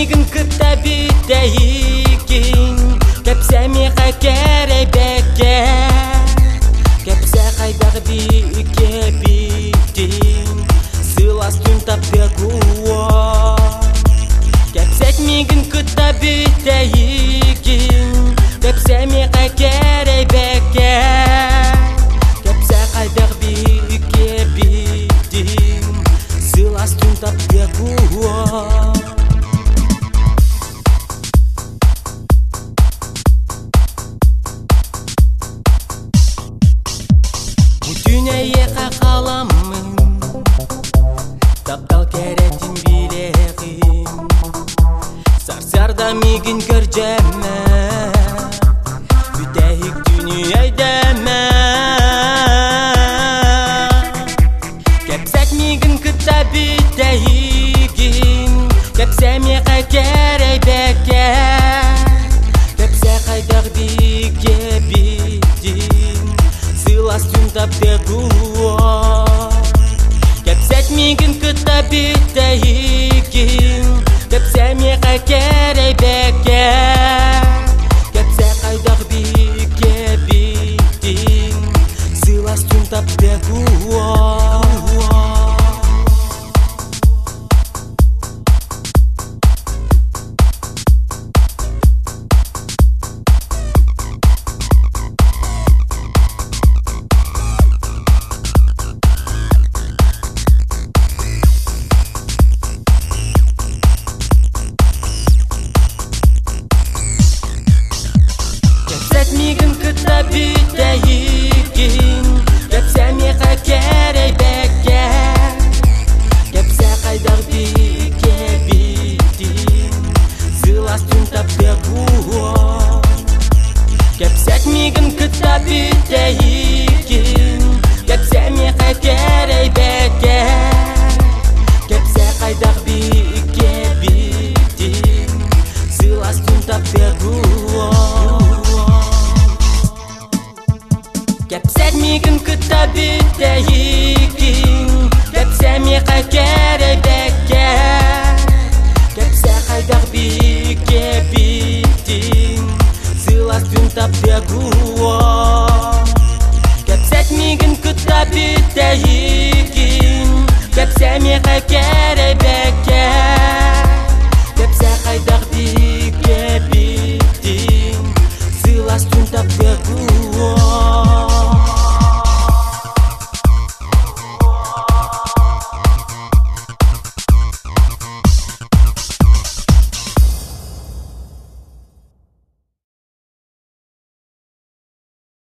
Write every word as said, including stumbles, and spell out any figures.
мигэн кытаби тэйкин кэпсэ ми хакэрэ бэкэ кэпсэ хайдаг би кэбитин сыластын таппегуо кэпсэ мигэн кытаби тэйкин кэпсэ ми хакэрэ бэкэ кэпсэ хайдаг би кэбитин сыластын таппегуо Dünyaya kalamın Taptal keretin bileğim Sarsarda migin görceme Bütehik dünyayı deme Kepsek migin kıta biteyigin Kepse mi kakerey beke Kepse kaydak bike bitin Сыластын таппегуо кэпсэт мигэн кыта